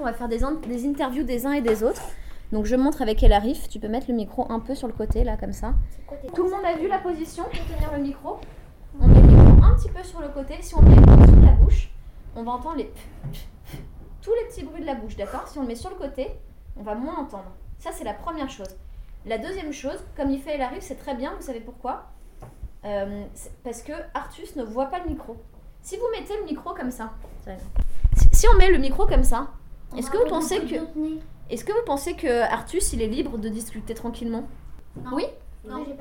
on va faire des interviews des uns et des autres. Donc je montre avec Elarif, tu peux mettre le micro un peu sur le côté là comme ça. Tout le monde a vu la position pour tenir le micro. On met le micro un petit peu sur le côté. Si on le met en dessous de la bouche, on va entendre tous les petits bruits de la bouche, d'accord? Si on le met sur le côté, on va moins entendre. Ça c'est la première chose. La deuxième chose, comme il fait Elarif, c'est très bien, vous savez pourquoi? Parce que Artus ne voit pas le micro. Si vous mettez le micro comme ça, si on met le micro comme ça, est-ce que vous pensez que Artus il est libre de discuter tranquillement? Non. Oui? Non.